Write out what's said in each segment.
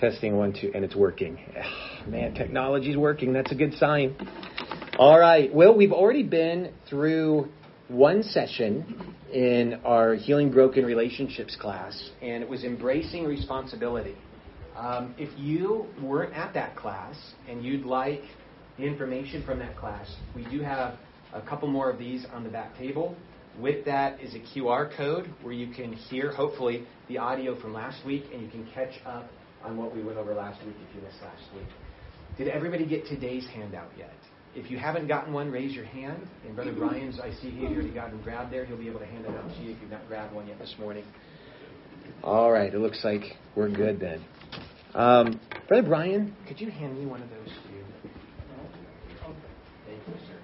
Testing 1, 2, and it's working. Man, technology's working. That's a good sign. All right. Well, we've already been through one session in our Healing Broken Relationships class, and it was embracing responsibility. If you weren't at that class and you'd like the information from that class, we do have a couple more of these on the back table. With that is a QR code where you can hear, hopefully, the audio from last week, and you can catch up on what we went over last week if you missed last week. Did everybody get today's handout yet? If you haven't gotten one, raise your hand. And Brother Brian's, I see he already got him grabbed there. He'll be able to hand it out to you if you've not grabbed one yet this morning. All right, it looks like we're good then. Brother Brian, could you hand me one of those too? Thank you, sir.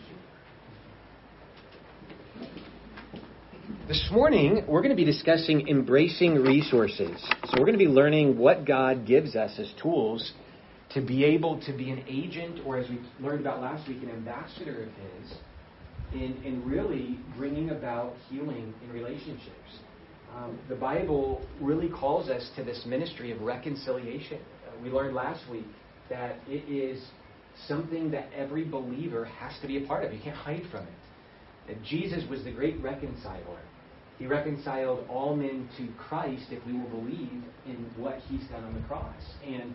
This morning, we're going to be discussing embracing resources. So we're going to be learning what God gives us as tools to be able to be an agent, or as we learned about last week, an ambassador of His, in really bringing about healing in relationships. The Bible really calls us to this ministry of reconciliation. We learned last week that it is something that every believer has to be a part of. You can't hide from it. That Jesus was the great reconciler. He reconciled all men to Christ if we will believe in what He's done on the cross. And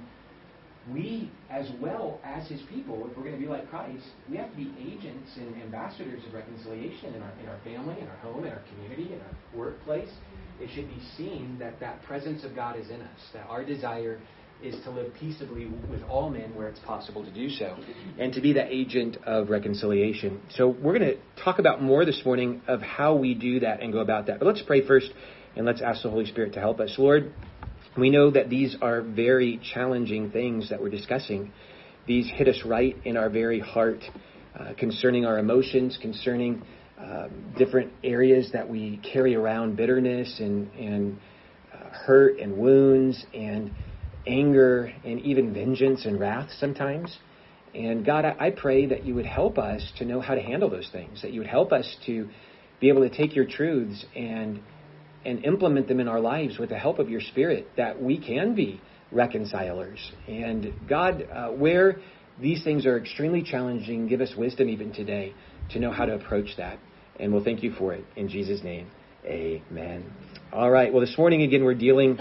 we, as well as His people, if we're going to be like Christ, we have to be agents and ambassadors of reconciliation in our family, in our home, in our community, in our workplace. It should be seen that that presence of God is in us, that our desire is to live peaceably with all men where it's possible to do so, and to be the agent of reconciliation. So we're going to talk about more this morning of how we do that and go about that. But let's pray first, and let's ask the Holy Spirit to help us. Lord, we know that these are very challenging things that we're discussing. These hit us right in our very heart, concerning our emotions, concerning different areas that we carry around, bitterness and hurt and wounds and anger and even vengeance and wrath sometimes. And God, I pray that you would help us to know how to handle those things, that you would help us to be able to take your truths and implement them in our lives with the help of your Spirit, that we can be reconcilers. And God, where these things are extremely challenging, give us wisdom even today to know how to approach that. And we'll thank you for it. In Jesus' name, amen. All right. Well, this morning, again, we're dealing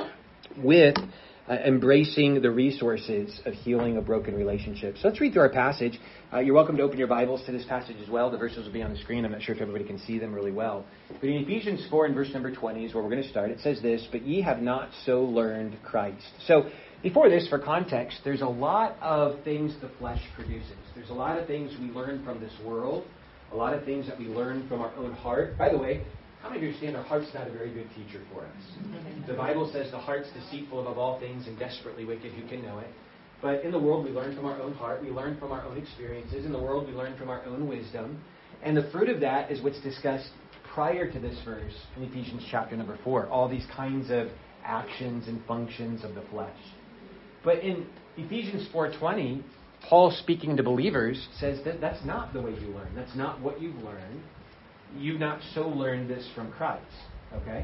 with embracing the resources of healing a broken relationship. So let's read through our passage. You're welcome to open your Bibles to this passage as well. The verses will be on the screen. I'm not sure if everybody can see them really well. But in Ephesians 4 and verse number 20 is where we're going to start. It says this, "But ye have not so learned Christ." So before this, for context, there's a lot of things the flesh produces. There's a lot of things we learn from this world, a lot of things that we learn from our own heart. By the way, how many understand our heart's not a very good teacher for us? The Bible says the heart's deceitful above all things and desperately wicked. Who can know it? But in the world, we learn from our own heart. We learn from our own experiences. In the world, we learn from our own wisdom. And the fruit of that is what's discussed prior to this verse in Ephesians chapter number 4. All these kinds of actions and functions of the flesh. But in Ephesians 4:20, Paul, speaking to believers, says that that's not the way you learn. That's not what you've learned. You've not so learned this from Christ. Okay?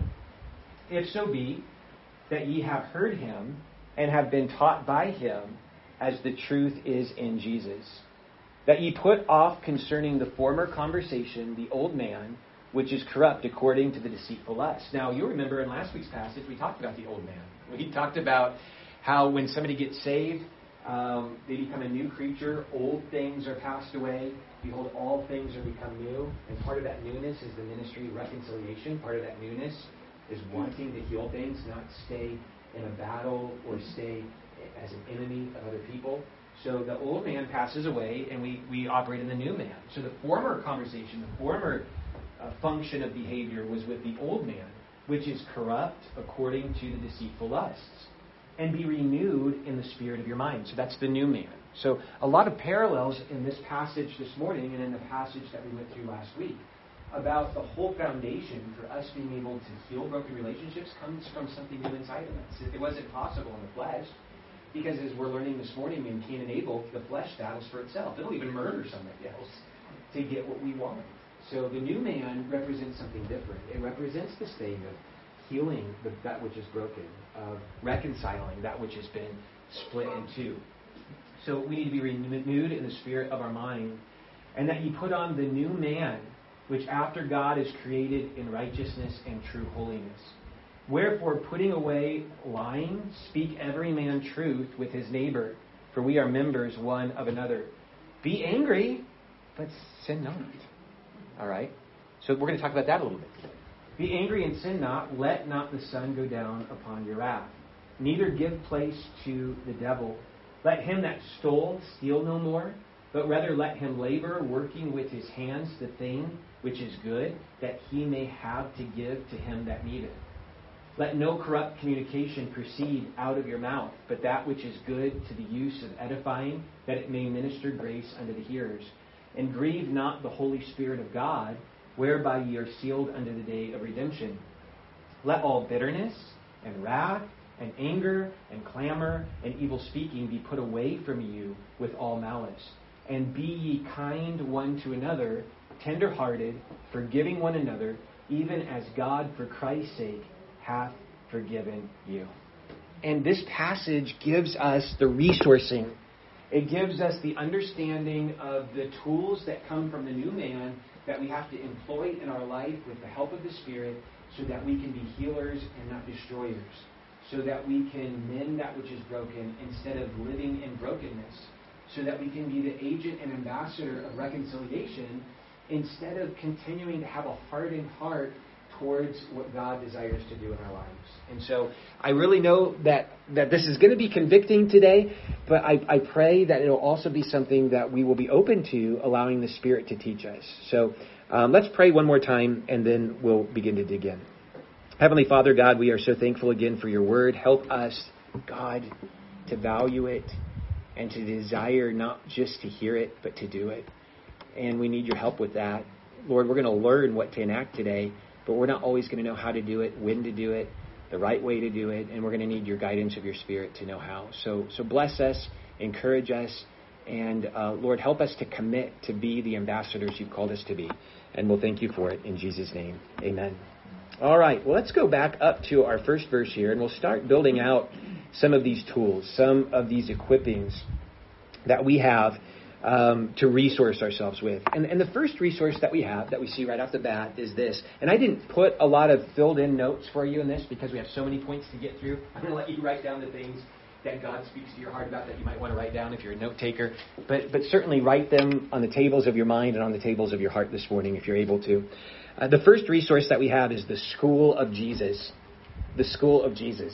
If so be that ye have heard him and have been taught by him as the truth is in Jesus, that ye put off concerning the former conversation the old man, which is corrupt according to the deceitful lust. Now, you'll remember in last week's passage, we talked about the old man. We talked about how when somebody gets saved, they become a new creature. Old things are passed away. Behold, all things are become new. And part of that newness is the ministry of reconciliation. Part of that newness is wanting to heal things, not stay in a battle or stay as an enemy of other people. So the old man passes away, and we operate in the new man. So the former conversation, the former function of behavior was with the old man, which is corrupt according to the deceitful lusts. And be renewed in the spirit of your mind. So that's the new man. So a lot of parallels in this passage this morning and in the passage that we went through last week about the whole foundation for us being able to heal broken relationships comes from something new inside of us. It wasn't possible in the flesh because, as we're learning this morning in Cain and Abel, the flesh battles for itself. It'll even murder somebody else to get what we want. So the new man represents something different. It represents this thing of healing that which is broken, of reconciling that which has been split in two. So we need to be renewed in the spirit of our mind, and that ye put on the new man, which after God is created in righteousness and true holiness. Wherefore, putting away lying, speak every man truth with his neighbor, for we are members one of another. Be angry, but sin not. All right? So we're going to talk about that a little bit. Be angry and sin not. Let not the sun go down upon your wrath. Neither give place to the devil. Let him that stole steal no more, but rather let him labor, working with his hands the thing which is good, that he may have to give to him that needeth. Let no corrupt communication proceed out of your mouth, but that which is good to the use of edifying, that it may minister grace unto the hearers. And grieve not the Holy Spirit of God, whereby ye are sealed unto the day of redemption. Let all bitterness and wrath and anger and clamor and evil speaking be put away from you with all malice. And be ye kind one to another, tender-hearted, forgiving one another, even as God for Christ's sake hath forgiven you. And this passage gives us the resourcing. It gives us the understanding of the tools that come from the new man that we have to employ in our life with the help of the Spirit, so that we can be healers and not destroyers, so that we can mend that which is broken instead of living in brokenness, so that we can be the agent and ambassador of reconciliation instead of continuing to have a hardened heart towards what God desires to do in our lives. And so I really know that this is going to be convicting today, but I pray that it will also be something that we will be open to allowing the Spirit to teach us. So let's pray one more time, and then we'll begin to dig in. Heavenly Father, God, we are so thankful again for your word. Help us, God, to value it and to desire not just to hear it, but to do it. And we need your help with that. Lord, we're going to learn what to enact today, but we're not always going to know how to do it, when to do it, the right way to do it, and we're going to need your guidance of your Spirit to know how. So bless us, encourage us, and Lord, help us to commit to be the ambassadors you've called us to be. And we'll thank you for it in Jesus' name. Amen. All right, well, let's go back up to our first verse here, and we'll start building out some of these tools, some of these equippings that we have to resource ourselves with. And the first resource that we have, that we see right off the bat, is this. And I didn't put a lot of filled-in notes for you in this because we have so many points to get through. I'm going to let you write down the things that God speaks to your heart about that you might want to write down if you're a note taker. But certainly write them on the tables of your mind and on the tables of your heart this morning if you're able to. The first resource that we have is the School of Jesus. The School of Jesus.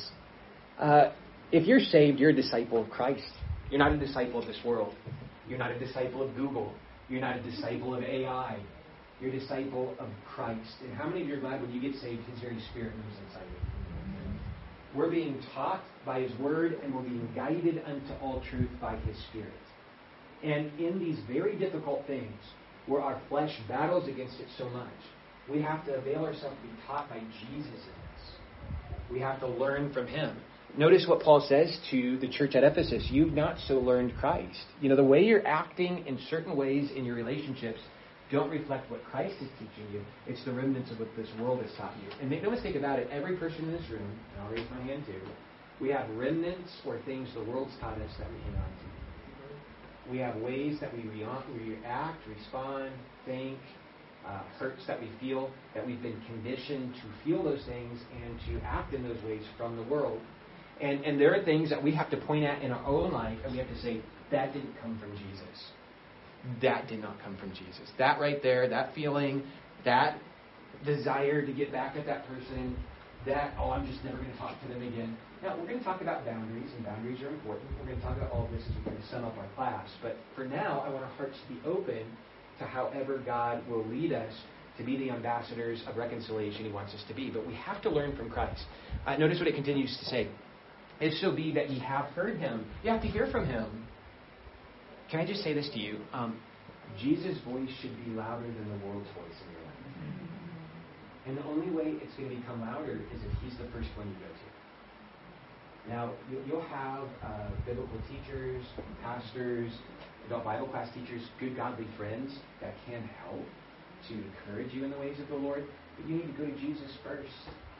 If you're saved, you're a disciple of Christ. You're not a disciple of this world. You're not a disciple of Google. You're not a disciple of AI. You're a disciple of Christ. And how many of you are glad when you get saved, His very Spirit moves inside you? We're being taught by His Word, and we're being guided unto all truth by His Spirit. And in these very difficult things, where our flesh battles against it so much, we have to avail ourselves to be taught by Jesus in this. We have to learn from Him. Notice what Paul says to the church at Ephesus. You've not so learned Christ. You know, the way you're acting in certain ways in your relationships don't reflect what Christ is teaching you. It's the remnants of what this world has taught you. And make no mistake about it, every person in this room, and I'll raise my hand too, we have remnants or things the world's taught us that we hang on to. We have ways that we react, respond, think, hurts that we feel, that we've been conditioned to feel those things and to act in those ways from the world. And there are things that we have to point at in our own life, and we have to say, that didn't come from Jesus. That did not come from Jesus. That right there, that feeling, that desire to get back at that person, that, I'm just never going to talk to them again. Now, we're going to talk about boundaries, and boundaries are important. We're going to talk about all of this as we kind of sum up our class. But for now, I want our hearts to be open to however God will lead us to be the ambassadors of reconciliation He wants us to be. But we have to learn from Christ. Notice what it continues to say. If so be that ye have heard Him. You have to hear from Him. Can I just say this to you? Jesus' voice should be louder than the world's voice in your life. And the only way it's going to become louder is if He's the first one you go to. Now, you'll have biblical teachers, pastors, adult Bible class teachers, good godly friends that can help to encourage you in the ways of the Lord. But you need to go to Jesus first.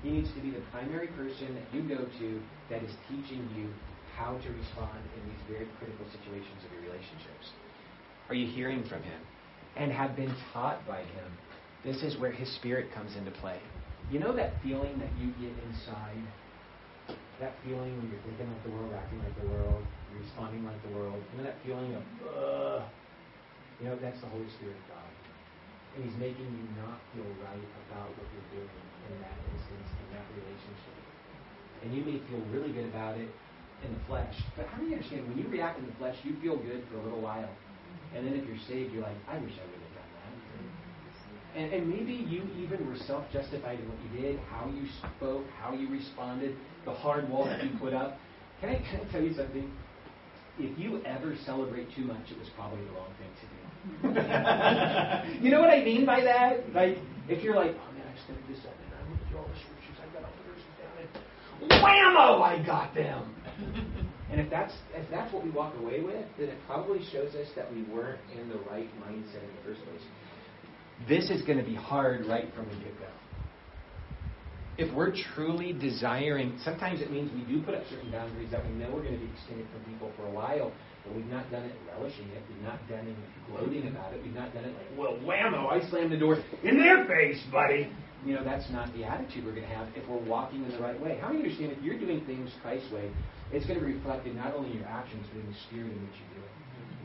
He needs to be the primary person that you go to that is teaching you how to respond in these very critical situations of your relationships. Are you hearing from him and have been taught by him? This is where his Spirit comes into play. You know that feeling that you get inside? That feeling when you're thinking like the world, acting like the world, responding like the world. You know that feeling of, that's the Holy Spirit of God. And he's making you not feel right about what you're doing in that instance, in that relationship. And you may feel really good about it in the flesh. But how do you understand? When you react in the flesh, you feel good for a little while. And then if you're saved, you're like, I wish I would have done that. And maybe you even were self-justified in what you did, how you spoke, how you responded, the hard wall that you put up. Can I tell you something? If you ever celebrate too much, it was probably the wrong thing to do. You know what I mean by that? Like, if you're like, oh man, I studied this up and I looked through all the scriptures, I got all the verses down, and whammo, I got them. And if that's what we walk away with, then it probably shows us that we weren't in the right mindset in the first place. This is going to be hard right from the get-go. If we're truly desiring, sometimes it means we do put up certain boundaries that we know we're going to be extended from people for a while, but we've not done it relishing it. We've not done it gloating about it. We've not done it like, well, whammo, I slammed the door in their face, buddy. That's not the attitude we're going to have if we're walking in the right way. How do you understand if you're doing things Christ's way, it's going to be reflected not only in your actions, but in the spirit in which you do it.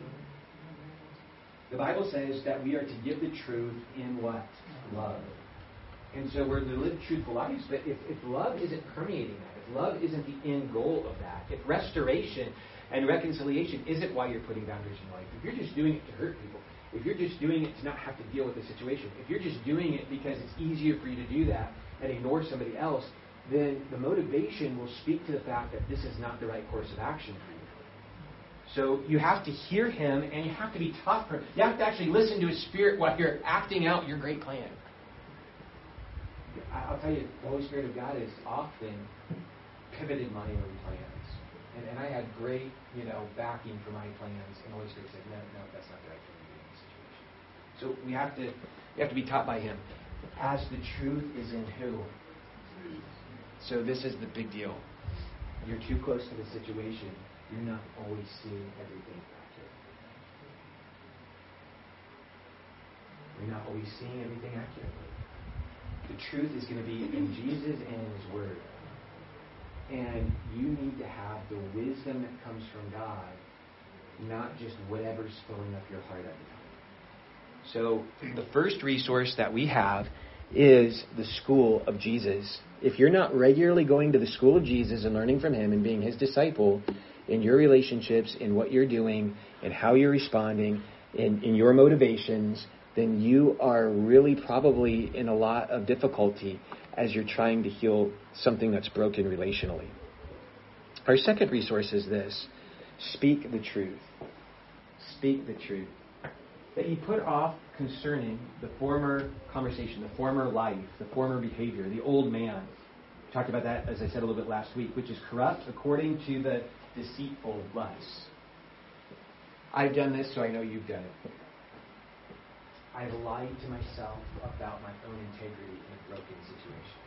The Bible says that we are to give the truth in what? Love. And so we're to live truthful lives, but if love isn't permeating that, if love isn't the end goal of that, if restoration and reconciliation isn't why you're putting boundaries in life, if you're just doing it to hurt people, if you're just doing it to not have to deal with the situation, if you're just doing it because it's easier for you to do that and ignore somebody else, then the motivation will speak to the fact that this is not the right course of action for you. So you have to hear him and you have to be taught from him. You have to actually listen to his Spirit while you're acting out your great plan. I'll tell you, the Holy Spirit of God has often pivoted my own plans. And I had great, backing for my plans. And the Holy Spirit said, no, that's not the right thing to do in this situation. So we have to be taught by him. As the truth is in who? So this is the big deal. You're too close to the situation. You're not always seeing everything accurately. You're not always seeing everything accurately. The truth is going to be in Jesus and in his word. And you need to have the wisdom that comes from God, not just whatever's filling up your heart at the time. So the first resource that we have is the school of Jesus. If you're not regularly going to the school of Jesus and learning from him and being his disciple in your relationships, in what you're doing, and how you're responding, in your motivations, then you are really probably in a lot of difficulty as you're trying to heal something that's broken relationally. Our second resource is this: speak the truth. Speak the truth. That you put off concerning the former conversation, the former life, the former behavior, the old man. We talked about that, as I said a little bit last week, which is corrupt according to the deceitful lusts. I've done this, so I know you've done it. I've lied to myself about my own integrity in a broken situation.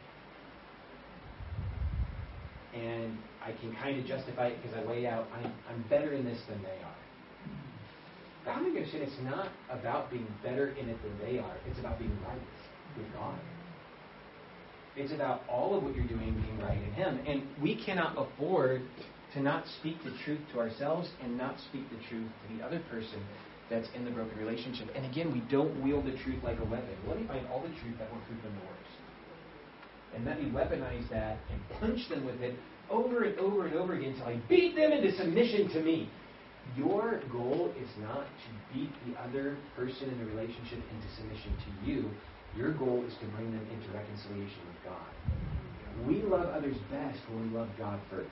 And I can kind of justify it because I weigh out, I'm better in this than they are. But I'm going to say it's not about being better in it than they are. It's about being right with God. It's about all of what you're doing being right in him. And we cannot afford to not speak the truth to ourselves and not speak the truth to the other person that's in the broken relationship. And again, we don't wield the truth like a weapon. Let me find all the truth that will prove them the worst. And let me weaponize that and punch them with it over and over and over again until I beat them into submission to me. Your goal is not to beat the other person in the relationship into submission to you. Your goal is to bring them into reconciliation with God. We love others best when we love God first.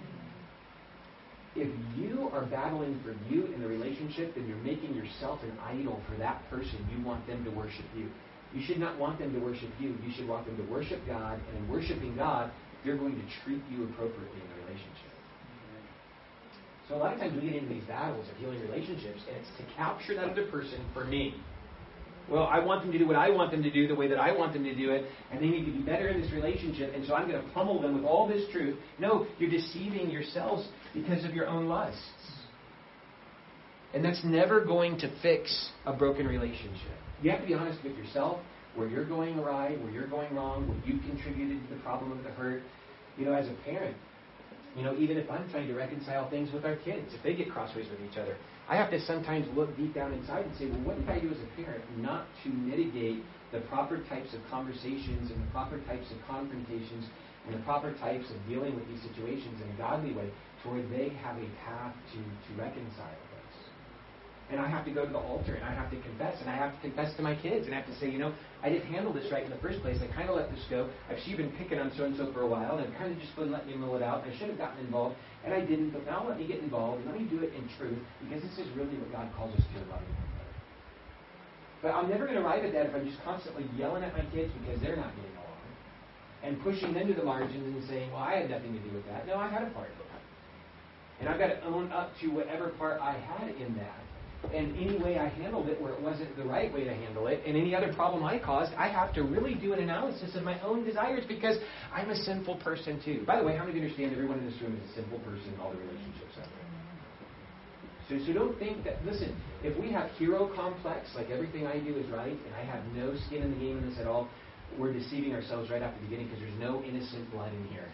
If you are battling for you in the relationship, then you're making yourself an idol for that person. You want them to worship you. You should not want them to worship you. You should want them to worship God. And in worshiping God, they're going to treat you appropriately in the relationship. So a lot of times we get into these battles of healing relationships, and it's to capture that other person for me. Well, I want them to do what I want them to do the way that I want them to do it, and they need to be better in this relationship, and so I'm going to pummel them with all this truth. No, you're deceiving yourselves because of your own lusts. And that's never going to fix a broken relationship. You have to be honest with yourself, where you're going awry, where you're going wrong, what you contributed to the problem of the hurt. As a parent, even if I'm trying to reconcile things with our kids, if they get crossways with each other, I have to sometimes look deep down inside and say, well, what did I do as a parent not to mitigate the proper types of conversations and the proper types of confrontations and the proper types of dealing with these situations in a godly way to where they have a path to reconcile this. And I have to go to the altar, and I have to confess, and I have to confess to my kids, and I have to say, I didn't handle this right in the first place. I kind of let this go. I've been picking on so-and-so for a while, and I've kind of just been letting you mull it out. I should have gotten involved, and I didn't, but now let me get involved, and let me do it in truth, because this is really what God calls us to in loving one another. But I'm never going to arrive at that if I'm just constantly yelling at my kids because they're not getting along, and pushing them to the margins and saying, well, I had nothing to do with that. No, I had a part of that. And I've got to own up to whatever part I had in that. And any way I handled it where it wasn't the right way to handle it, and any other problem I caused, I have to really do an analysis of my own desires because I'm a sinful person too. By the way, how many of you understand everyone in this room is a sinful person in all the relationships out there? So don't think that, listen, if we have hero complex, like everything I do is right, and I have no skin in the game in this at all, we're deceiving ourselves right off the beginning because there's no innocent blood in here.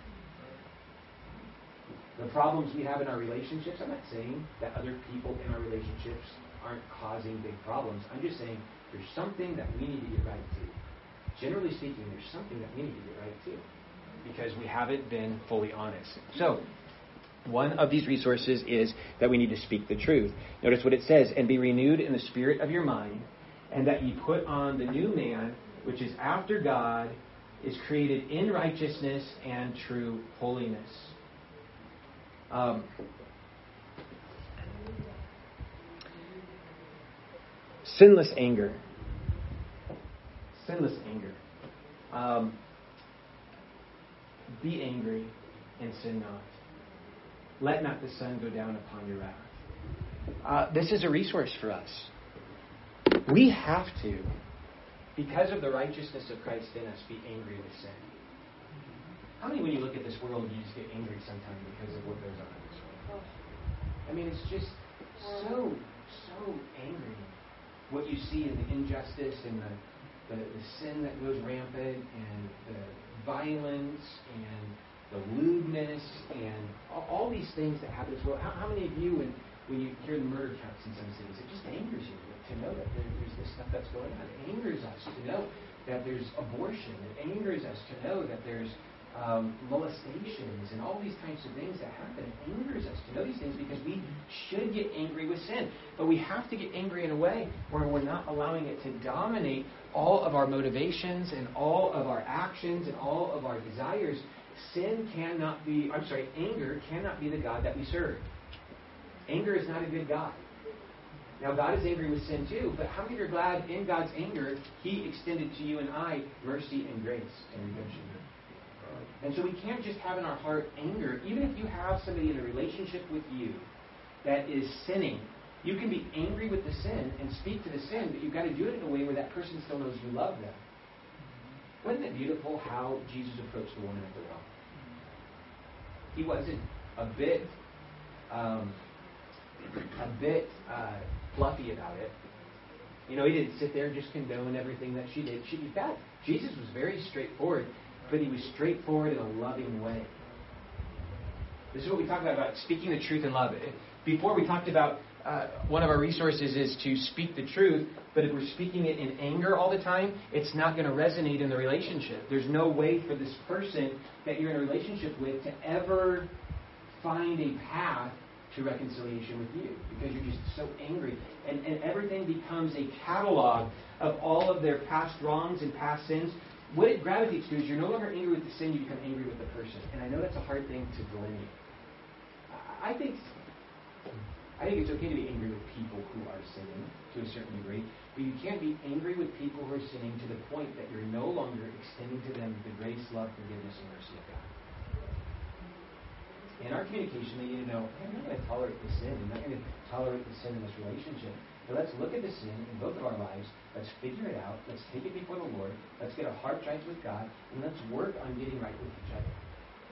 The problems we have in our relationships, I'm not saying that other people in our relationships aren't causing big problems. I'm just saying there's something that we need to get right to. Generally speaking, there's something that we need to get right to because we haven't been fully honest. So, one of these resources is that we need to speak the truth. Notice what it says, and be renewed in the spirit of your mind, and that ye put on the new man, which is after God, is created in righteousness and true holiness. Sinless anger. Sinless anger. Be angry and sin not. Let not the sun go down upon your wrath. This is a resource for us. We have to, because of the righteousness of Christ in us, be angry with sin. How many, when you look at this world, you just get angry sometimes because of what goes on in this world? I mean, it's just so angry. What you see in the injustice and the sin that goes rampant and the violence and the lewdness and all these things that happen as well. How many of you, when you hear the murder counts in some cities, it just angers you to know that there's this stuff that's going on. It angers us to know that there's abortion. It angers us to know that there's molestations and all these types of things that happen. It angers us to know these things because we should get angry with sin. But we have to get angry in a way where we're not allowing it to dominate all of our motivations and all of our actions and all of our desires. Anger cannot be the God that we serve. Anger is not a good God. Now, God is angry with sin too, but how many of you are glad in God's anger, He extended to you and I mercy and grace and redemption? And so we can't just have in our heart anger. Even if you have somebody in a relationship with you that is sinning, you can be angry with the sin and speak to the sin, but you've got to do it in a way where that person still knows you love them. Wasn't it beautiful how Jesus approached the woman at the well? He wasn't a bit fluffy about it. He didn't sit there and just condone everything that she did. She did bad. Jesus was very straightforward, but He was straightforward in a loving way. This is what we talk about speaking the truth in love. Before we talked about one of our resources is to speak the truth, but if we're speaking it in anger all the time, it's not going to resonate in the relationship. There's no way for this person that you're in a relationship with to ever find a path to reconciliation with you because you're just so angry. And everything becomes a catalog of all of their past wrongs and past sins. What it gravitates to is you're no longer angry with the sin, you become angry with the person. And I know that's a hard thing to delineate. I think it's okay to be angry with people who are sinning to a certain degree, but you can't be angry with people who are sinning to the point that you're no longer extending to them the grace, love, forgiveness, and mercy of God. In our communication, they need to know, hey, I'm not going to tolerate the sin. I'm not going to tolerate the sin in this relationship. But let's look at the sin in both of our lives. Let's figure it out. Let's take it before the Lord. Let's get our heart right with God. And let's work on getting right with each other.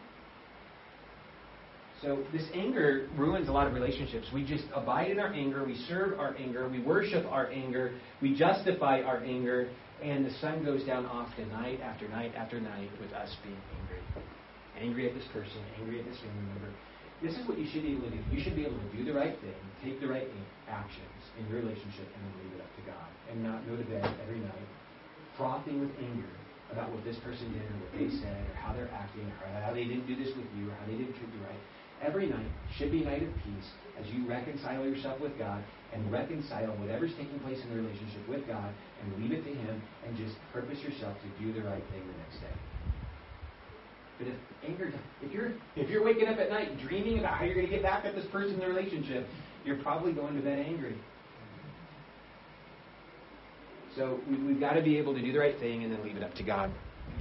So this anger ruins a lot of relationships. We just abide in our anger. We serve our anger. We worship our anger. We justify our anger. And the sun goes down often, night after night after night, with us being angry. Angry at this person, angry at this family member. This is what you should be able to do. You should be able to do the right thing, take the right actions in your relationship, and then leave it up to God. And not go to bed every night frothing with anger about what this person did or what they said or how they're acting or how they didn't do this with you or how they didn't treat you right. Every night should be a night of peace as you reconcile yourself with God and reconcile whatever's taking place in the relationship with God and leave it to Him and just purpose yourself to do the right thing the next day. But if you're waking up at night dreaming about how you're going to get back at this person in the relationship, you're probably going to bed angry. So we've got to be able to do the right thing and then leave it up to God.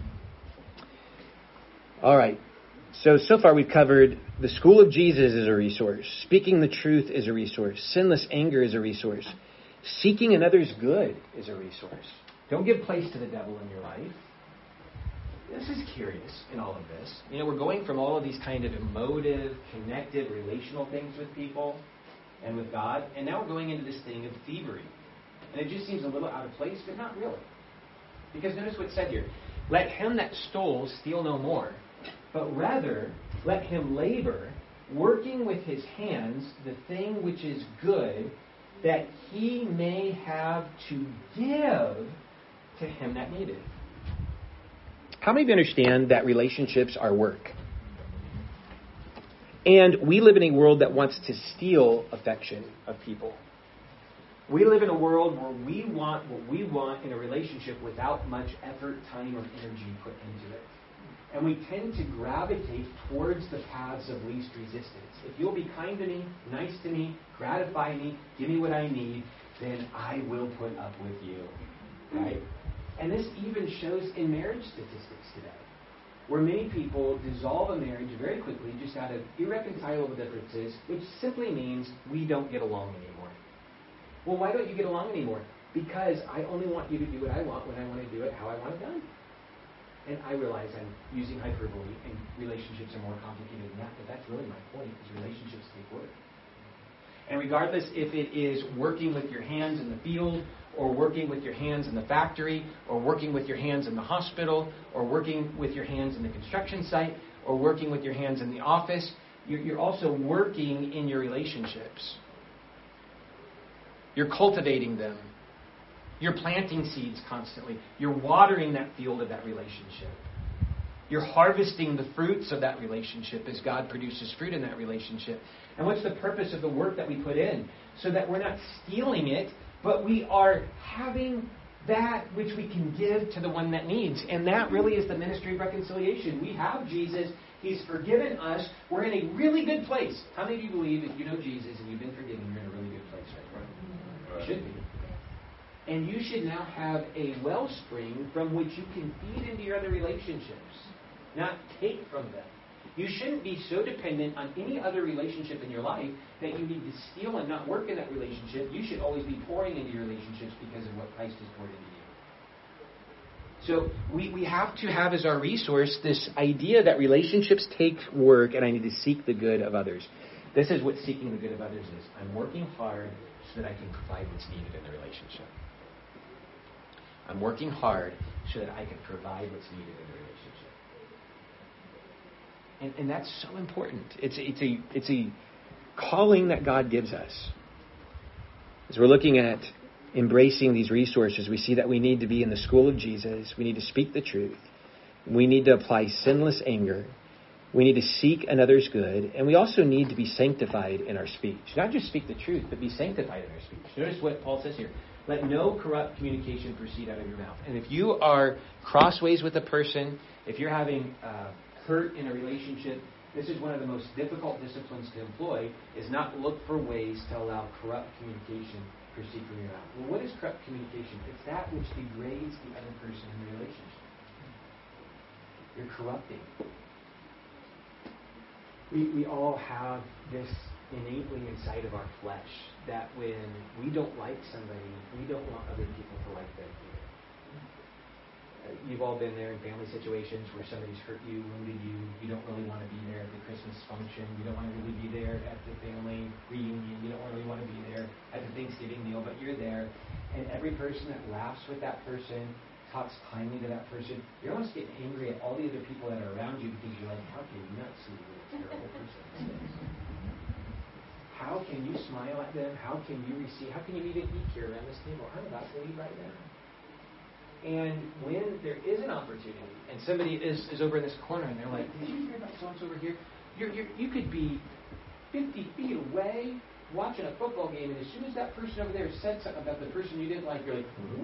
All right. So far we've covered the school of Jesus is a resource. Speaking the truth is a resource. Sinless anger is a resource. Seeking another's good is a resource. Don't give place to the devil in your life. This is curious in all of this. We're going from all of these kind of emotive, connected, relational things with people and with God, and now we're going into this thing of thievery. And it just seems a little out of place, but not really. Because notice what's said here. Let him that stole steal no more, but rather let him labor, working with his hands the thing which is good, that he may have to give to him that needeth. How many of you understand that relationships are work? And we live in a world that wants to steal affection of people. We live in a world where we want what we want in a relationship without much effort, time, or energy put into it. And we tend to gravitate towards the paths of least resistance. If you'll be kind to me, nice to me, gratify me, give me what I need, then I will put up with you. Right? And this even shows in marriage statistics today, where many people dissolve a marriage very quickly just out of irreconcilable differences, which simply means we don't get along anymore. Well, why don't you get along anymore? Because I only want you to do what I want when I want to do it how I want it done. And I realize I'm using hyperbole, and relationships are more complicated than that, but that's really my point, is relationships take work. And regardless if it is working with your hands in the field, or working with your hands in the factory, or working with your hands in the hospital, or working with your hands in the construction site, or working with your hands in the office, you're also working in your relationships. You're cultivating them. You're planting seeds constantly. You're watering that field of that relationship. You're harvesting the fruits of that relationship as God produces fruit in that relationship. And what's the purpose of the work that we put in? So that we're not stealing it, but we are having that which we can give to the one that needs. And that really is the ministry of reconciliation. We have Jesus. He's forgiven us. We're in a really good place. How many of you believe if you know Jesus and you've been forgiven, you're in a really good place right now? You should be. And you should now have a wellspring from which you can feed into your other relationships, not take from them. You shouldn't be so dependent on any other relationship in your life that you need to steal and not work in that relationship. You should always be pouring into your relationships because of what Christ has poured into you. So we have to have as our resource this idea that relationships take work and I need to seek the good of others. This is what seeking the good of others is. I'm working hard so that I can provide what's needed in the relationship. I'm working hard so that I can provide what's needed in the relationship. And that's so important. It's a calling that God gives us. As we're looking at embracing these resources, we see that we need to be in the school of Jesus. We need to speak the truth. We need to apply sinless anger. We need to seek another's good. And we also need to be sanctified in our speech. Not just speak the truth, but be sanctified in our speech. Notice what Paul says here. Let no corrupt communication proceed out of your mouth. And if you are crossways with a person, if you're having hurt in a relationship, this is one of the most difficult disciplines to employ, is not look for ways to allow corrupt communication proceed from your mouth. Well, what is corrupt communication? It's that which degrades the other person in the relationship. You're corrupting. We all have this innately inside of our flesh that when we don't like somebody, we don't want other people to like them either. You've all been there in family situations where somebody's hurt you, wounded you. You don't really want to be there at the Christmas function. You don't want to really be there at the family reunion. You don't really want to be there at the Thanksgiving meal, but you're there. And every person that laughs with that person, talks kindly to that person, you're almost getting angry at all the other people that are around you because you're like, how can you not see what a terrible person this is? How can you smile at them? How can you receive? How can you even eat here around this table? I'm about to eat right now. And when there is an opportunity, and somebody is over in this corner, and they're like, did you hear about so-and-so over here? You could be 50 feet away watching a football game, and as soon as that person over there said something about the person you didn't like, you're like,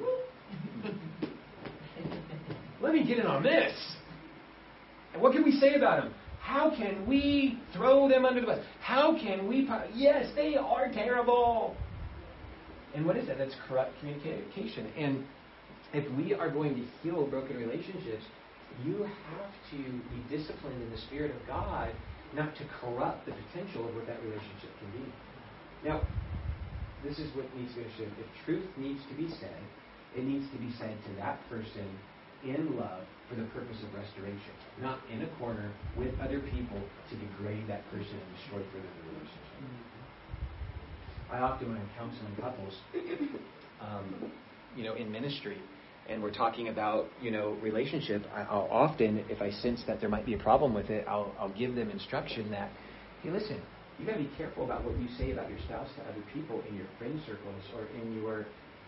let me get in on this. And what can we say about them? How can we throw them under the bus? How can we... Yes, they are terrible. And what is that? That's corrupt communication. And if we are going to heal broken relationships, you have to be disciplined in the Spirit of God not to corrupt the potential of what that relationship can be. Now, this is what needs to be understood. If truth needs to be said, it needs to be said to that person in love for the purpose of restoration, not in a corner with other people to degrade that person and destroy further the relationship. I often, when I'm counseling couples, in ministry, and we're talking about, relationship, I'll often, if I sense that there might be a problem with it, I'll give them instruction that, hey, listen, you got to be careful about what you say about your spouse to other people in your friend circles or in your,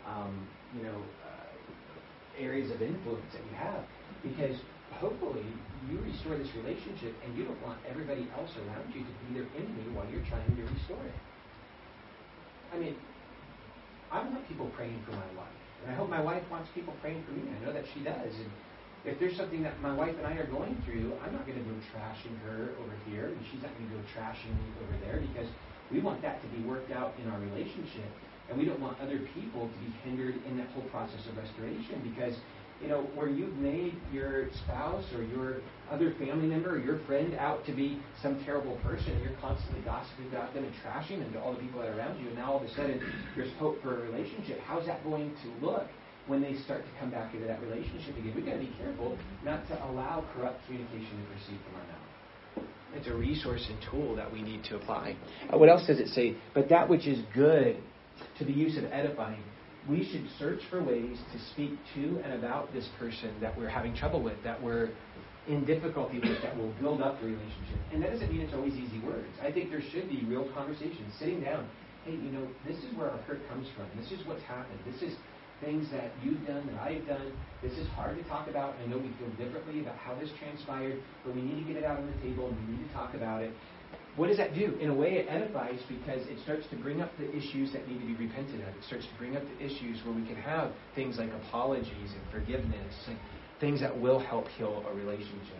areas of influence that you have, because hopefully you restore this relationship and you don't want everybody else around you to be their enemy while you're trying to restore it. I mean, I want people praying for my wife, and I hope my wife wants people praying for me. I know that she does. And if there's something that my wife and I are going through, I'm not going to go trashing her over here, and she's not going to go trashing me over there, because we want that to be worked out in our relationship. And we don't want other people to be hindered in that whole process of restoration, because, where you've made your spouse or your other family member or your friend out to be some terrible person, and you're constantly gossiping about them and trashing them to all the people that are around you, and now all of a sudden there's hope for a relationship. How's that going to look when they start to come back into that relationship again? We've got to be careful not to allow corrupt communication to proceed from our mouth. It's a resource and tool that we need to apply. What else does it say? But that which is good to the use of edifying, we should search for ways to speak to and about this person that we're having trouble with, that we're in difficulty with, that will build up the relationship. And that doesn't mean it's always easy words. I think there should be real conversations, sitting down. Hey, this is where our hurt comes from. This is what's happened. This is things that you've done, that I've done. This is hard to talk about. I know we feel differently about how this transpired, but we need to get it out on the table, and we need to talk about it. What does that do? In a way, it edifies, because it starts to bring up the issues that need to be repented of. It starts to bring up the issues where we can have things like apologies and forgiveness, and things that will help heal a relationship.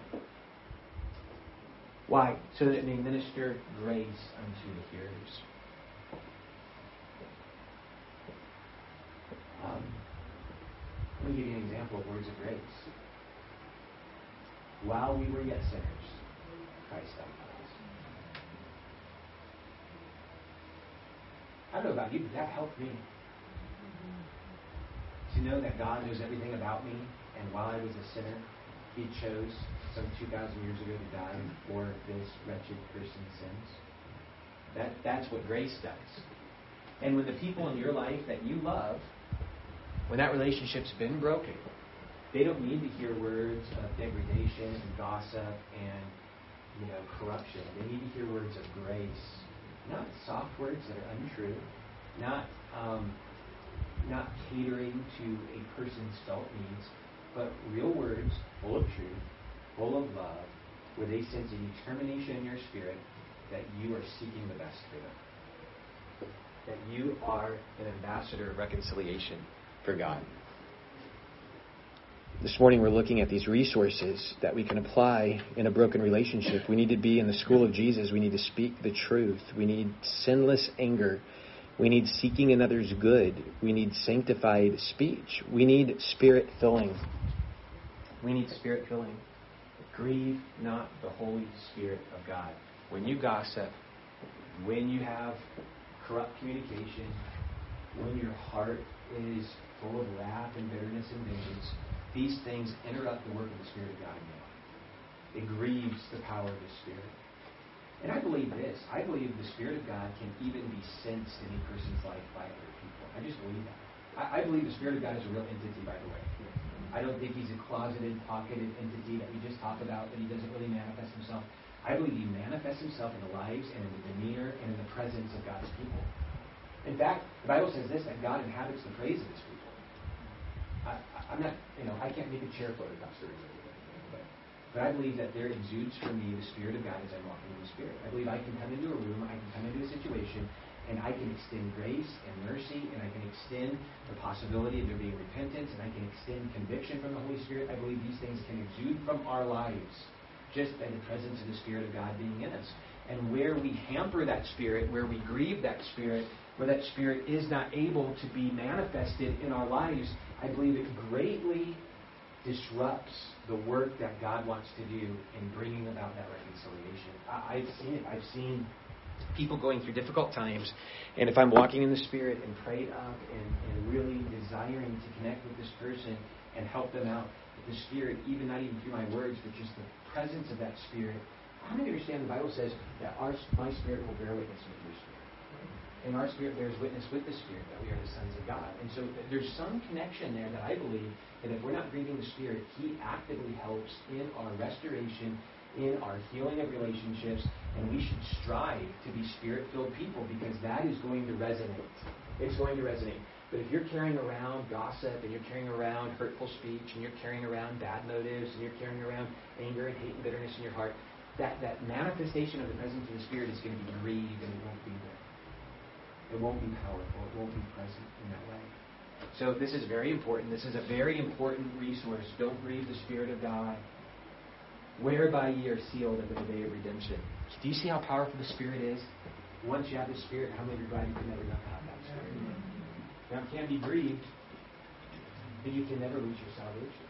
Why? So that it may minister grace unto the hearers. Let me give you an example of words of grace. While we were yet sinners, Christ died for us. I don't know about you, but that helped me. To know that God knows everything about me, and while I was a sinner, He chose some 2,000 years ago to die for this wretched person's sins. That's what grace does. And when the people in your life that you love, when that relationship's been broken, they don't need to hear words of degradation and gossip and corruption. They need to hear words of grace. Not soft words that are untrue, not catering to a person's felt needs, but real words full of truth, full of love, where they sense a determination in your spirit that you are seeking the best for them. That you are an ambassador of reconciliation for God. This morning we're looking at these resources that we can apply in a broken relationship. We need to be in the school of Jesus. We need to speak the truth. We need sinless anger. We need seeking another's good. We need sanctified speech. We need spirit filling. We need spirit filling. Grieve not the Holy Spirit of God. when you gossip, when you have corrupt communication, when your heart is full of wrath and bitterness and vengeance, these things interrupt the work of the Spirit of God in your life. It grieves the power of the Spirit. And I believe this. I believe the Spirit of God can even be sensed in a person's life by other people. I just believe that. I believe the Spirit of God is a real entity, by the way. I don't think he's a closeted, pocketed entity that we just talk about, that he doesn't really manifest himself. I believe he manifests himself in the lives and in the demeanor and in the presence of God's people. In fact, the Bible says this, that God inhabits the praise of his people. I'm not, I can't make a chair float across the room. But I believe that there exudes from me the Spirit of God as I'm walking in the Spirit. I believe I can come into a room, I can come into a situation, and I can extend grace and mercy, and I can extend the possibility of there being repentance, and I can extend conviction from the Holy Spirit. I believe these things can exude from our lives just by the presence of the Spirit of God being in us. And where we hamper that Spirit, where we grieve that Spirit, where that Spirit is not able to be manifested in our lives, I believe it greatly disrupts the work that God wants to do in bringing about that reconciliation. I've seen it. I've seen people going through difficult times, and if I'm walking in the Spirit and prayed up and really desiring to connect with this person and help them out, the Spirit, even not even through my words, but just the presence of that Spirit. How many understand the Bible says that my Spirit will bear witness with your Spirit? And our Spirit bears witness with the Spirit that we are the sons of God. And so there's some connection there that I believe that if we're not grieving the Spirit, he actively helps in our restoration, in our healing of relationships, and we should strive to be Spirit-filled people because that is going to resonate. It's going to resonate. But if you're carrying around gossip, and you're carrying around hurtful speech, and you're carrying around bad motives, and you're carrying around anger and hate and bitterness in your heart, that manifestation of the presence of the Spirit is going to be grieved, and it won't be there. It won't be powerful. It won't be present in that way. So this is very important. This is a very important resource. Don't grieve the Spirit of God, whereby ye are sealed unto the day of redemption. Do you see how powerful the Spirit is? Once you have the Spirit, how many of you are glad you can never not have that Spirit? Now, it can be grieved, but you can never lose your salvation.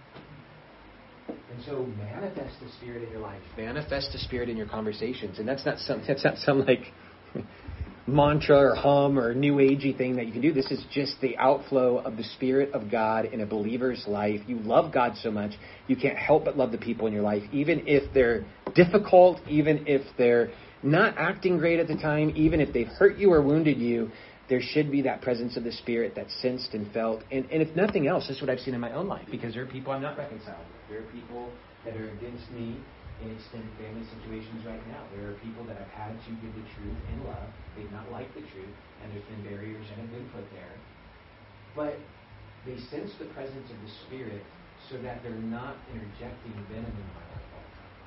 And so manifest the Spirit in your life. Manifest the Spirit in your conversations. And that's not some like mantra or hum or new agey thing that you can do. This is just the outflow of the Spirit of God in a believer's life. You love God so much, you can't help but love the people in your life, even if they're difficult, even if they're not acting great at the time, even if they've hurt you or wounded you. There should be that presence of the Spirit that's sensed and felt. And if nothing else, this is what I've seen in my own life, because there are people I'm not reconciled with. There are people that are against me in extended family situations right now. There are people that I've had to give the truth in love. They've not liked the truth, and there's been barriers and have been put there. But they sense the presence of the Spirit so that they're not interjecting venom in my life all the time.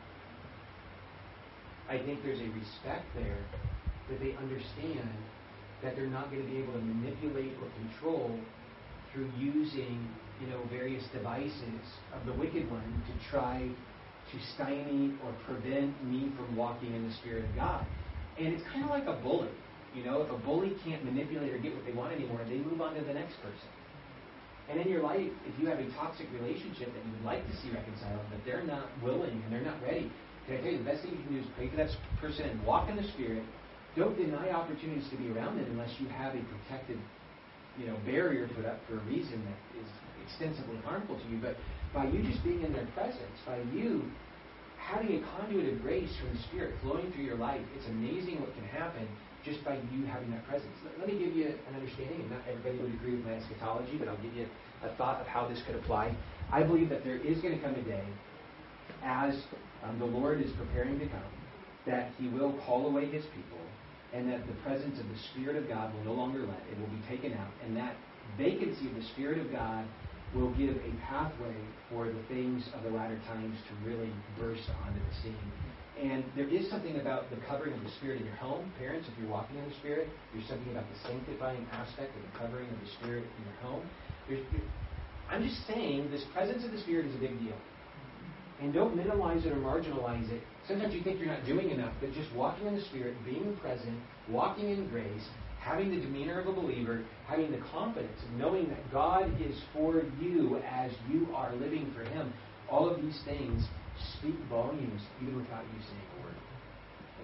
I think there's a respect there that they understand that they're not going to be able to manipulate or control through using, various devices of the wicked one to try to stymie or prevent me from walking in the Spirit of God. And it's kind of like a bully. If a bully can't manipulate or get what they want anymore, they move on to the next person. And in your life, if you have a toxic relationship that you would like to see reconciled, but they're not willing and they're not ready, can I tell you the best thing you can do is pray for that person and walk in the Spirit. Don't deny opportunities to be around them unless you have a protected, barrier put up for a reason that is extensively harmful to you. But by you just being in their presence, by you having a conduit of grace from the Spirit flowing through your life, it's amazing what can happen just by you having that presence. Let me give you an understanding, and not everybody would agree with my eschatology, but I'll give you a thought of how this could apply. I believe that there is going to come a day, as the Lord is preparing to come, that He will call away His people, and that the presence of the Spirit of God will no longer let. It will be taken out. And that vacancy of the Spirit of God will give a pathway for the things of the latter times to really burst onto the scene. And there is something about the covering of the Spirit in your home. Parents, if you're walking in the Spirit, there's something about the sanctifying aspect of the covering of the Spirit in your home. I'm just saying this presence of the Spirit is a big deal. And don't minimize it or marginalize it. Sometimes you think you're not doing enough, but just walking in the Spirit, being present, walking in grace, having the demeanor of a believer, having the confidence of knowing that God is for you as you are living for Him, all of these things speak volumes even without you saying a word. And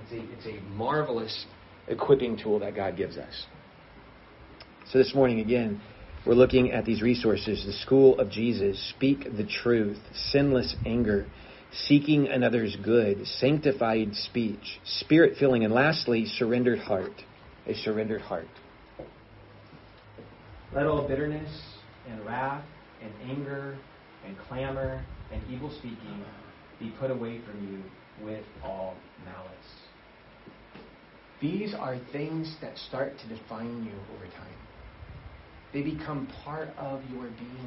It's a marvelous equipping tool that God gives us. So this morning, again, we're looking at these resources. The School of Jesus, Speak the Truth, Sinless Anger, Seeking Another's Good, Sanctified Speech, Spirit-Filling, and lastly, Surrendered Heart. A surrendered heart. Let all bitterness and wrath and anger and clamor and evil speaking be put away from you with all malice. These are things that start to define you over time. They become part of your being.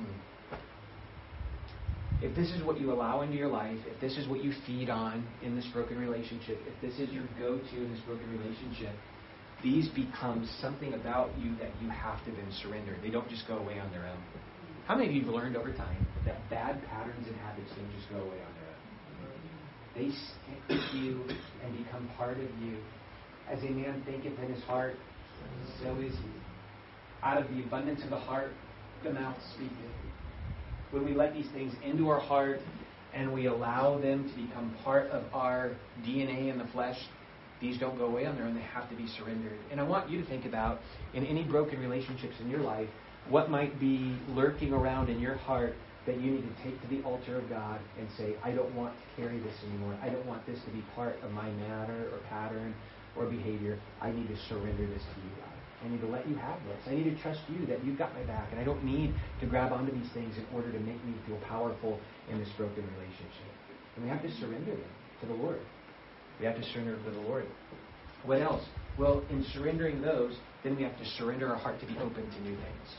If this is what you allow into your life, if this is what you feed on in this broken relationship, if this is your go-to in this broken relationship, these become something about you that you have to then surrender. They don't just go away on their own. How many of you have learned over time that bad patterns and habits don't just go away on their own? They stick with you and become part of you. As a man thinketh in his heart, so is he. Out of the abundance of the heart, the mouth speaketh. When we let these things into our heart and we allow them to become part of our DNA in the flesh, these don't go away on their own. They have to be surrendered. And I want you to think about, in any broken relationships in your life, what might be lurking around in your heart that you need to take to the altar of God and say, I don't want to carry this anymore. I don't want this to be part of my manner or pattern or behavior. I need to surrender this to you, God. I need to let you have this. I need to trust you that you've got my back. And I don't need to grab onto these things in order to make me feel powerful in this broken relationship. And we have to surrender them to the Lord. We have to surrender to the Lord. What else? Well, in surrendering those, then we have to surrender our heart to be open to new things.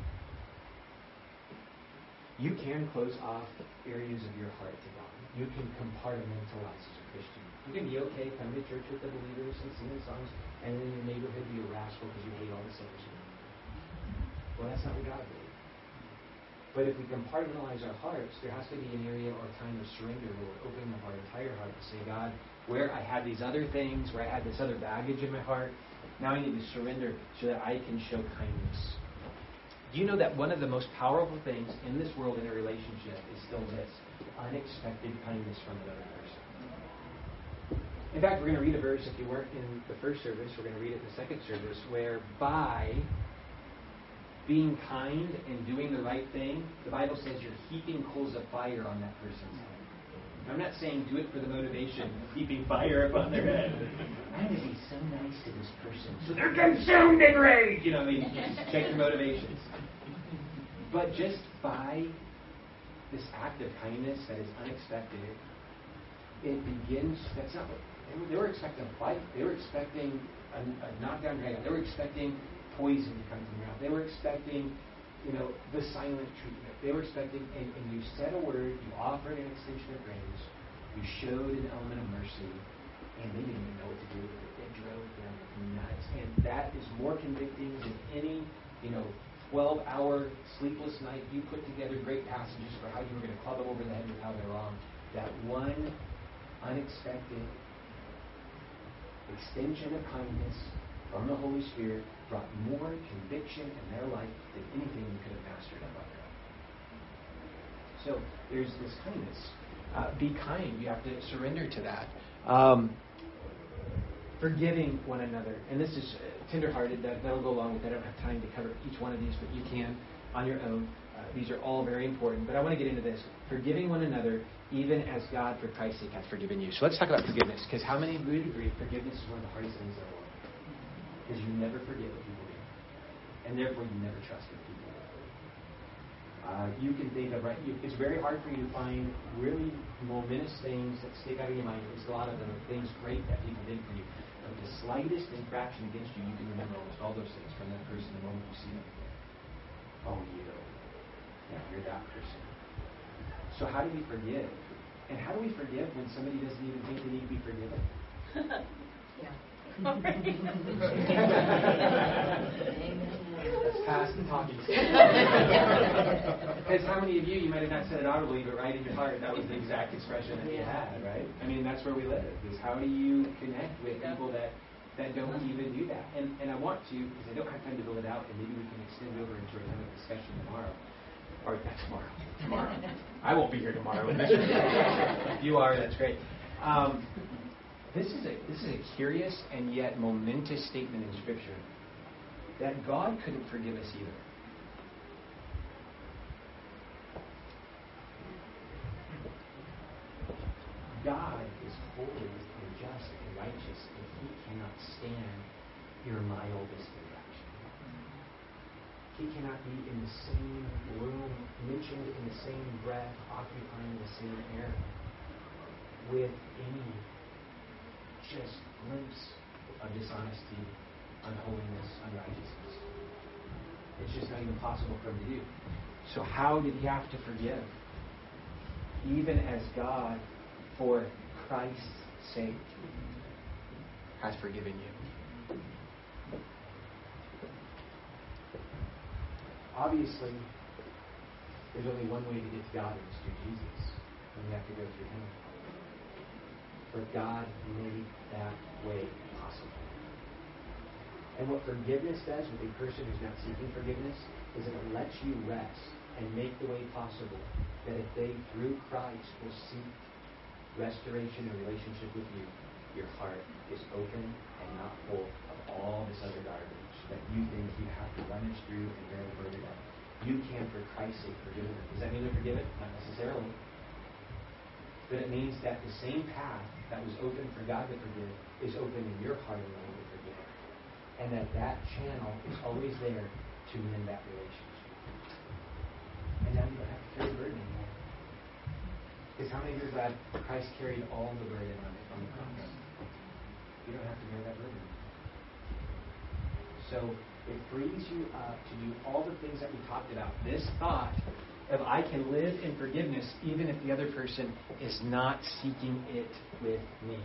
You can close off areas of your heart to God. You can compartmentalize as a Christian. You can be okay coming to church with the believers and singing songs, and then in your neighborhood be a rascal because you hate all the sinners. Well, that's not what God did. But if we compartmentalize our hearts, there has to be an area or a time of surrender where we're opening up our entire heart to say, God, where I had these other things, where I had this other baggage in my heart, now I need to surrender so that I can show kindness. Do you know that one of the most powerful things in this world in a relationship is still this? Unexpected kindness from another person. In fact, we're going to read a verse, if you weren't in the first service, we're going to read it in the second service, where by being kind and doing the right thing, the Bible says you're heaping coals of fire on that person's head. I'm not saying do it for the motivation of heaping fire upon their head. I'm going to be so nice to this person so they're consumed in rage. You know, I mean, check your motivations. But just by this act of kindness that is unexpected, it begins. That's not what they were expecting. A fight. They were expecting a knockdown drag. They were expecting poison to come from your mouth. They were expecting, the silent treatment. They were expecting, and you said a word, you offered an extension of grace, you showed an element of mercy, and they didn't even know what to do with it. It drove them nuts. And that is more convicting than any, 12-hour sleepless night you put together great passages for how you were going to club them over the head with how they're wrong. That one unexpected extension of kindness from the Holy Spirit brought more conviction in their life than anything you could have mastered up on your own. So there's this kindness. Be kind. You have to surrender to that. Forgiving one another. And this is tenderhearted. That'll go along with it. I don't have time to cover each one of these, but you can on your own. These are all very important. But I want to get into this. Forgiving one another, even as God, for Christ's sake, hath forgiven you. So let's talk about forgiveness. Because how many would agree forgiveness is one of the hardest things in the world? Because you never forget what people do. And therefore you never trust what people do. You can think of, it's very hard for you to find really momentous things that stick out of your mind. There's a lot of the things great that people did for you. But the slightest infraction against you, you can remember almost all those things from that person the moment you see them again. Oh, you're that person. So how do we forgive? And how do we forgive when somebody doesn't even think they need to be forgiven? Yeah. Let's pass the talking stage. Because how many of you might have not said it audibly, but right in your heart, that was the exact expression that you had, right? I mean, that's where we live, is how do you connect with people that don't even do that? And I want to, because I don't have time to build it out, and maybe we can extend over into a time of discussion tomorrow. Or not tomorrow. I won't be here tomorrow. If you are, that's great. This is a curious and yet momentous statement in Scripture that God couldn't forgive us either. God is holy and just and righteous, and He cannot stand your mildest infraction. He cannot be in the same room, mentioned in the same breath, occupying the same air with any just glimpse of dishonesty, unholiness, unrighteousness. It's just not even possible for Him to do. So how did He have to forgive? Even as God, for Christ's sake, has forgiven you. Obviously, there's only one way to get to God, and it's through Jesus. And we have to go through Him. But God made that way possible. And what forgiveness does with a person who's not seeking forgiveness is that it lets you rest and make the way possible that if they, through Christ, will seek restoration and relationship with you, your heart is open and not full of all this other garbage that you think you have to rummage through and bear the burden of. You can, for Christ's sake, forgive them. Does that mean they're forgiven? Not necessarily. But it means that the same path that was open for God to forgive is open in your heart and mind to forgive. And that channel is always there to mend that relationship. And now you don't have to carry the burden anymore. Because how many of you are glad Christ carried all the burden on the cross? You don't have to bear that burden. So it frees you up to do all the things that we talked about. This thought of I can live in forgiveness even if the other person is not seeking it with me.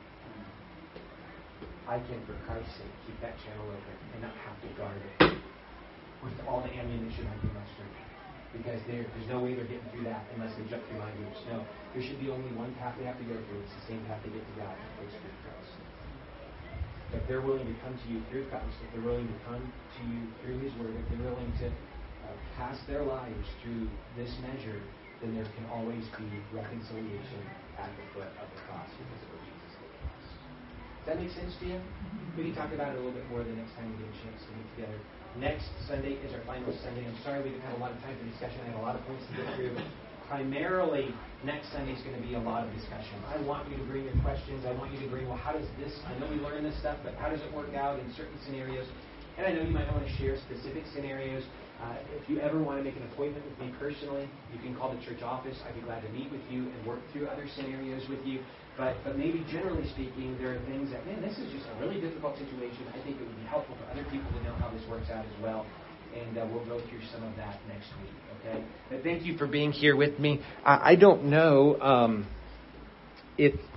I can, for Christ's sake, keep that channel open and not have to guard it with all the ammunition I can muster. Because there's no way they're getting through that unless they jump through my hoops. No, there should be only one path they have to go through. It's the same path they get to God. It's through Christ. If they're willing to come to you through Christ, if they're willing to come to you through His Word, if they're willing to pass their lives through this measure, then there can always be reconciliation at the foot of the cross because of what Jesus did for us. Does that make sense to you? We can talk about it a little bit more the next time we get a chance to meet together. Next Sunday is our final Sunday. I'm sorry we didn't have a lot of time for discussion. I have a lot of points to get through. Primarily, next Sunday is going to be a lot of discussion. I want you to bring your questions. I want you to bring, well, how does this, I know we learn this stuff, but how does it work out in certain scenarios? And I know you might want to share specific scenarios. If you ever want to make an appointment with me personally, you can call the church office. I'd be glad to meet with you and work through other scenarios with you. But maybe generally speaking, there are things that, man, this is just a really difficult situation. I think it would be helpful for other people to know how this works out as well. And we'll go through some of that next week, okay? But thank you for being here with me. I don't know if